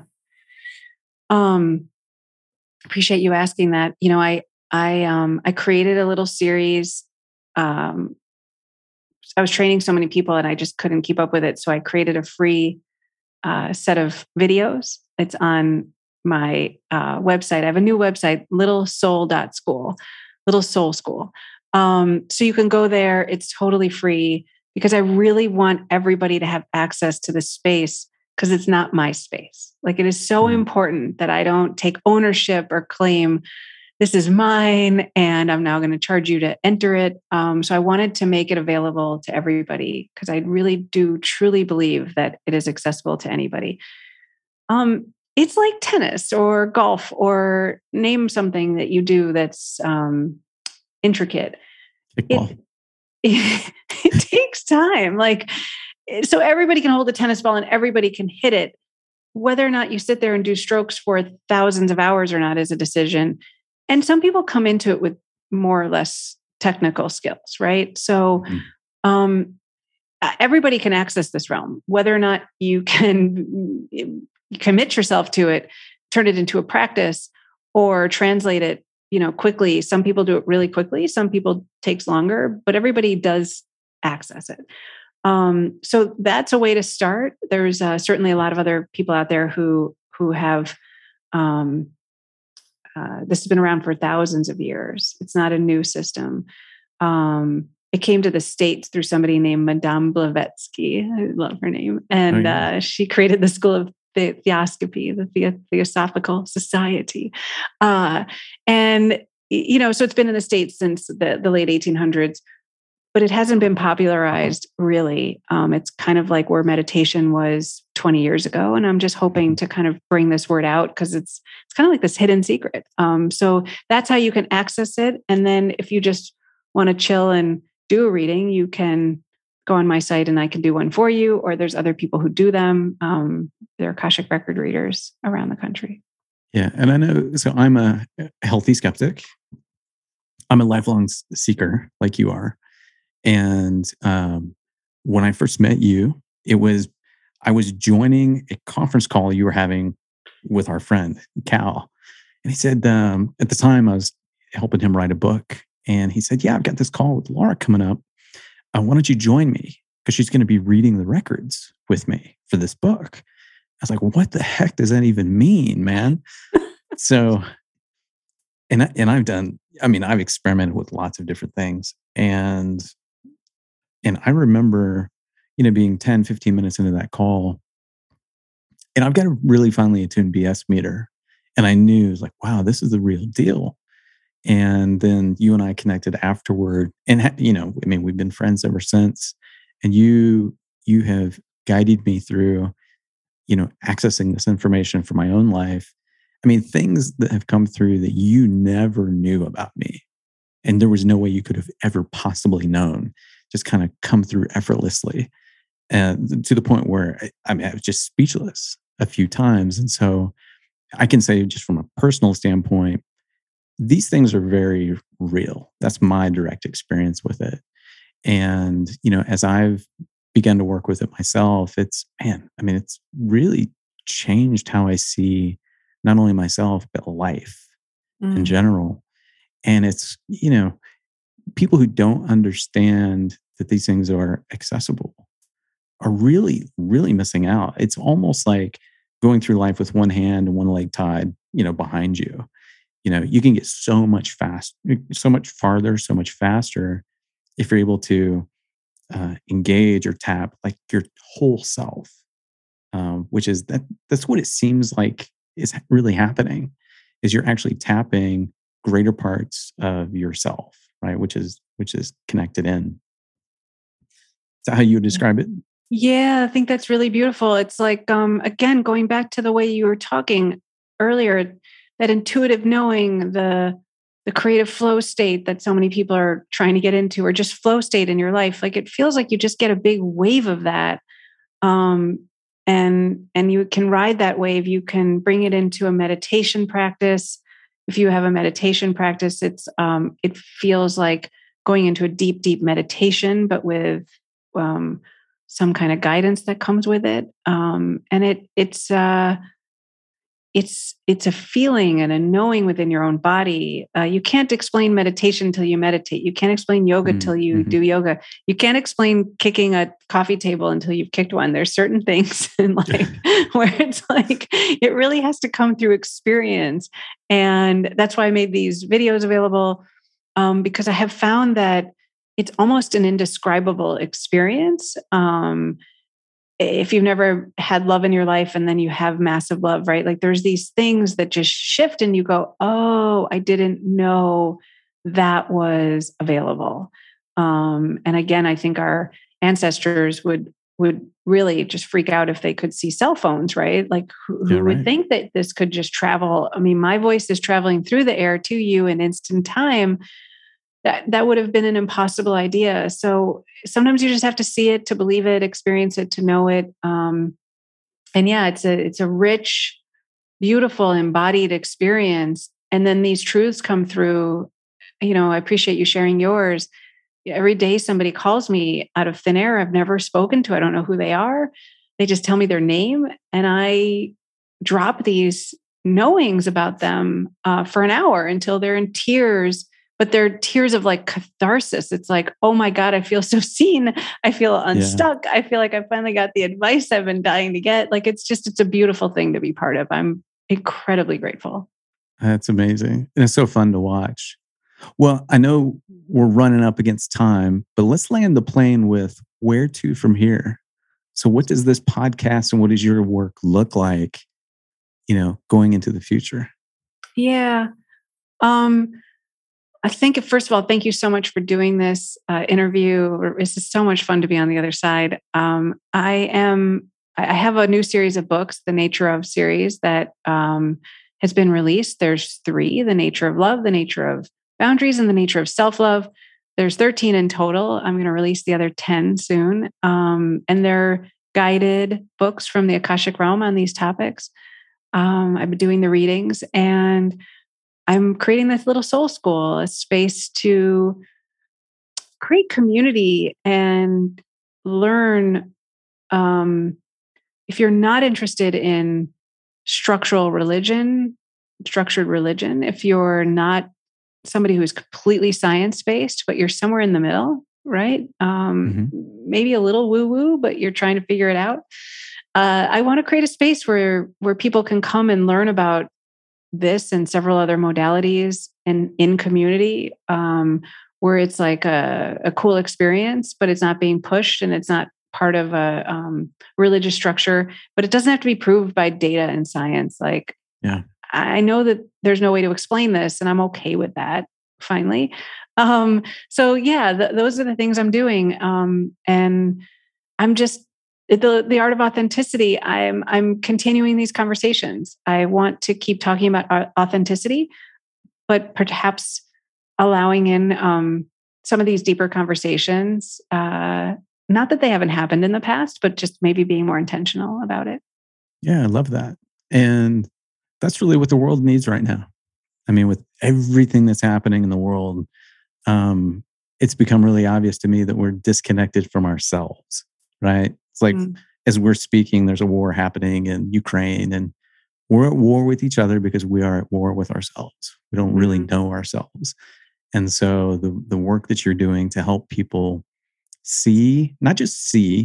Um, appreciate you asking that. You know, I I um I created a little series. Um, I was training so many people and I just couldn't keep up with it. So I created a free uh, set of videos. It's on my uh, website. I have a new website, little soul dot school, Little Soul School. Um, so you can go there. It's totally free because I really want everybody to have access to this space because it's not my space. Like it is so mm-hmm. important that I don't take ownership or claim this is mine and I'm now going to charge you to enter it. Um, so I wanted to make it available to everybody because I really do truly believe that it is accessible to anybody. Um, it's like tennis or golf or name something that you do that's um, intricate. It, it, it takes time. Like, so everybody can hold a tennis ball and everybody can hit it. Whether or not you sit there and do strokes for thousands of hours or not is a decision. And some people come into it with more or less technical skills, right? So um, everybody can access this realm, whether or not you can commit yourself to it, turn it into a practice, or translate it, you know, quickly. Some people do it really quickly. Some people takes longer, but everybody does access it. Um, so that's a way to start. There's uh, certainly a lot of other people out there who who have. Um, Uh, this has been around for thousands of years. It's not a new system. Um, it came to the States through somebody named Madame Blavatsky. I love her name. And oh, yeah. uh, she created the School of the- Theosophy, the, the- Theosophical Society. Uh, and, you know, so it's been in the States since the, the late eighteen hundreds, but it hasn't been popularized really. Um, it's kind of like where meditation was twenty years ago. And I'm just hoping to kind of bring this word out because it's it's kind of like this hidden secret. Um, so that's how you can access it. And then if you just want to chill and do a reading, you can go on my site and I can do one for you. Or there's other people who do them. Um, there are Akashic record readers around the country. Yeah. And I know, so I'm a healthy skeptic. I'm a lifelong seeker like you are. And um, when I first met you, it was, I was joining a conference call you were having with our friend, Cal. And he said, um, at the time I was helping him write a book. And he said, yeah, I've got this call with Laura coming up. Uh, why don't you join me? Because she's going to be reading the records with me for this book. I was like, what the heck does that even mean, man? so, and, I, and I've done, I mean, I've experimented with lots of different things. And And I remember, you know, being ten, fifteen minutes into that call, and I've got a really finely attuned B S meter. And I knew, it was like, wow, this is the real deal. And then you and I connected afterward. And, you know, I mean, we've been friends ever since. And you, you have guided me through, you know, accessing this information for my own life. I mean, things that have come through that you never knew about me. And there was no way you could have ever possibly known. Just kind of come through effortlessly, and to the point where I, I mean, I was just speechless a few times. And so I can say just from a personal standpoint, these things are very real. That's my direct experience with it. And, you know, as I've begun to work with it myself, it's, man, I mean, it's really changed how I see not only myself, but life mm. in general. And it's, you know, people who don't understand that these things are accessible are really, really missing out. It's almost like going through life with one hand and one leg tied, you know, behind you. You know, you can get so much fast, so much farther, so much faster if you're able to uh, engage or tap like your whole self, um, which is that that's what it seems like is really happening. Is you're actually tapping greater parts of yourself, right? Which is which is connected in. Is that how you would describe it? Yeah, I think that's really beautiful. It's like, um, again, going back to the way you were talking earlier, that intuitive knowing, the the creative flow state that so many people are trying to get into, or just flow state in your life. Like it feels like you just get a big wave of that. Um, and and you can ride that wave. You can bring it into a meditation practice. If you have a meditation practice, it's um, it feels like going into a deep, deep meditation, but with um, some kind of guidance that comes with it. Um, and it it's uh, it's it's a feeling and a knowing within your own body. Uh, you can't explain meditation till you meditate. You can't explain yoga Mm-hmm. till you do yoga. You can't explain kicking a coffee table until you've kicked one. There's certain things in life where it's like it really has to come through experience, and that's why I made these videos available, um, because I have found that it's almost an indescribable experience. Um, if you've never had love in your life and then you have massive love, right? Like there's these things that just shift and you go, oh, I didn't know that was available. Um, and again, I think our ancestors would would really just freak out if they could see cell phones, right? Like who, who yeah, right. would think that this could just travel? I mean, my voice is traveling through the air to you in instant time. That, that would have been an impossible idea. So sometimes you just have to see it to believe it, experience it to know it. Um, and yeah, it's a it's a rich, beautiful, embodied experience. And then these truths come through. You know, I appreciate you sharing yours. Every day somebody calls me out of thin air I've never spoken to. I don't know who they are. They just tell me their name, and I drop these knowings about them uh, for an hour until they're in tears. But they're tears of like catharsis. It's like, oh my God, I feel so seen. I feel unstuck. Yeah. I feel like I finally got the advice I've been dying to get. Like, it's just, it's a beautiful thing to be part of. I'm incredibly grateful. That's amazing. And it's so fun to watch. Well, I know we're running up against time, but let's land the plane with where to from here. So what does this podcast and what does your work look like, you know, going into the future? Yeah. Um, I think, first of all, thank you so much for doing this uh, interview. This is so much fun to be on the other side. Um, I am, I have a new series of books, the Nature of series, that um, has been released. There's three: the Nature of Love, the Nature of Boundaries, and the Nature of Self-Love. There's thirteen in total. I'm going to release the other ten soon. Um, and they're guided books from the Akashic realm on these topics. Um, I've been doing the readings, and I'm creating this little soul school, a space to create community and learn. Um, if you're not interested in structural religion, structured religion, if you're not somebody who's completely science-based, but you're somewhere in the middle, right? Um, mm-hmm. Maybe a little woo-woo, but you're trying to figure it out. Uh, I want to create a space where where people can come and learn about this and several other modalities and in community, um, where it's like a, a cool experience, but it's not being pushed and it's not part of a um, religious structure, but it doesn't have to be proved by data and science. Like, yeah, I know that there's no way to explain this, and I'm okay with that finally. Um, so yeah, th- those are the things I'm doing. Um, and I'm just, The the art of authenticity. I'm I'm continuing these conversations. I want to keep talking about authenticity, but perhaps allowing in um, some of these deeper conversations. Uh, not that they haven't happened in the past, but just maybe being more intentional about it. Yeah, I love that, and that's really what the world needs right now. I mean, with everything that's happening in the world, um, it's become really obvious to me that we're disconnected from ourselves. Right? It's like, mm. as we're speaking, there's a war happening in Ukraine, and we're at war with each other because we are at war with ourselves. We don't really mm. know ourselves. And so the, the work that you're doing to help people see, not just see,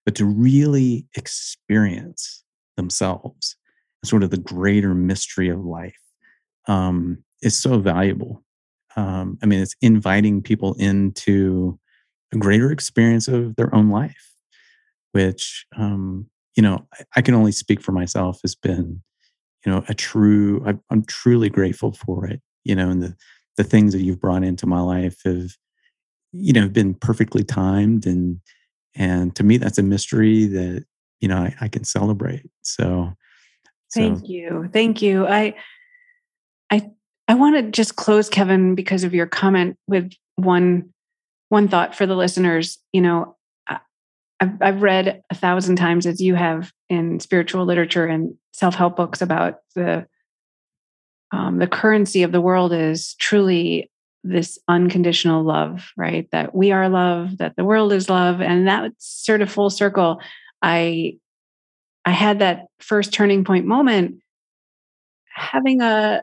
but to really experience themselves, sort of the greater mystery of life, um, is so valuable. Um, I mean, it's inviting people into a greater experience of their own life, which, um, you know, I, I can only speak for myself, has been, you know, a true, I, I'm truly grateful for it, you know, and the, the things that you've brought into my life have, you know, been perfectly timed. And, and to me, that's a mystery that, you know, I, I can celebrate. So, so. Thank you. Thank you. I, I, I want to just close, Kevin, because of your comment, with one, one thought for the listeners. You know, I've, I've read a thousand times, as you have, in spiritual literature and self-help books about the, um, the currency of the world is truly this unconditional love, right? That we are love, that the world is love. And that's sort of full circle. I, I had that first turning point moment having a,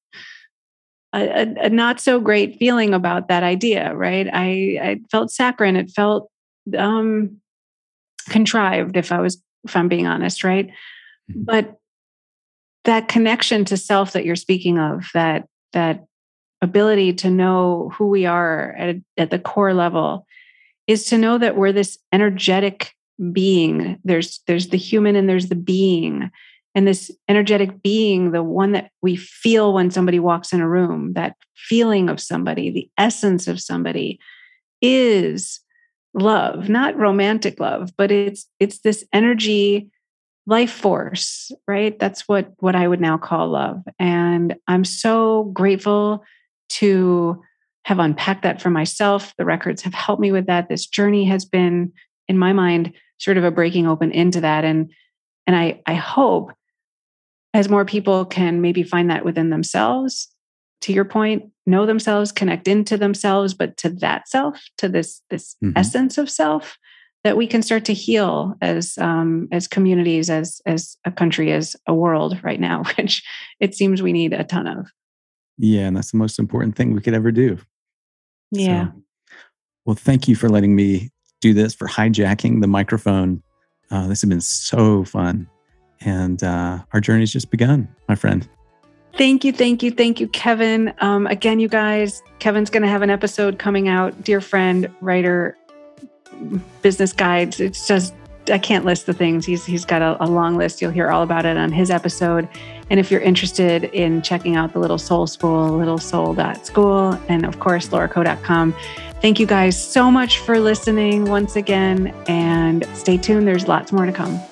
a, a not so great feeling about that idea, right? I, I felt saccharine. It felt, um, contrived, if I was, if I'm being honest, right? But that connection to self that you're speaking of, that, that ability to know who we are at, at the core level, is to know that we're this energetic being. There's, there's the human and there's the being. And this energetic being, the one that we feel when somebody walks in a room, that feeling of somebody, the essence of somebody, is love, not romantic love, but it's, it's this energy, life force, right? That's what, what I would now call love. And I'm so grateful to have unpacked that for myself. The records have helped me with that. This journey has been, in my mind, sort of a breaking open into that. And, and I, I hope as more people can maybe find that within themselves, to your point, know themselves, connect into themselves, but to that self, to this, this mm-hmm. essence of self, that we can start to heal as, um, as communities, as, as a country, as a world right now, which it seems we need a ton of. Yeah. And that's the most important thing we could ever do. Yeah. So, well, thank you for letting me do this, for hijacking the microphone. Uh, this has been so fun. And uh, our journey's just begun, my friend. Thank you, thank you, thank you, Kevin. Um, again, you guys, Kevin's going to have an episode coming out. Dear friend, writer, business guides. It's just, I can't list the things. He's He's got a, a long list. You'll hear all about it on his episode. And if you're interested in checking out the Little Soul School, little soul dot school, and of course, laura co dot com. Thank you guys so much for listening once again, and stay tuned. There's lots more to come.